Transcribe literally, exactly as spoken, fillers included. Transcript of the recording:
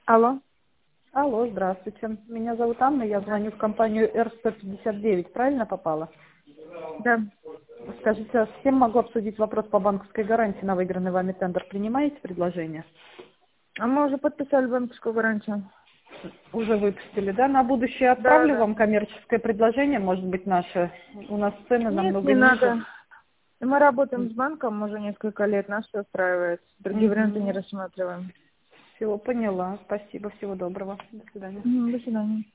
Алло. Алло, здравствуйте. Меня зовут Анна, я звоню в компанию эр сто пятьдесят девять. Правильно попала? Да. Скажите, а с кем могу обсудить вопрос по банковской гарантии на выигранный вами тендер? Принимаете предложение? А мы уже подписали банковскую гарантию. Уже выпустили, да? На будущее Да, отправлю да. вам коммерческое предложение, может быть, наше. У нас цены Нет, намного не ниже. надо. Мы работаем с банком уже несколько лет, нас все устраивает. Другие варианты не рассматриваем. Все, поняла. Спасибо, всего доброго. До свидания. Мгм, до свидания.